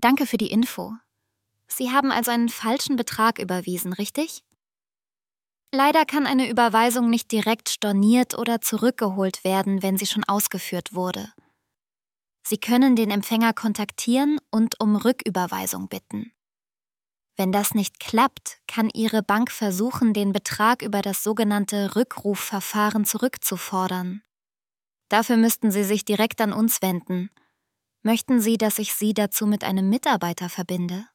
Danke für die Info. Sie haben also einen falschen Betrag überwiesen, richtig? Leider kann eine Überweisung nicht direkt storniert oder zurückgeholt werden, wenn sie schon ausgeführt wurde. Sie können den Empfänger kontaktieren und um Rücküberweisung bitten. Wenn das nicht klappt, kann Ihre Bank versuchen, den Betrag über das sogenannte Rückrufverfahren zurückzufordern. Dafür müssten Sie sich direkt an uns wenden. Möchten Sie, dass ich Sie dazu mit einem Mitarbeiter verbinde?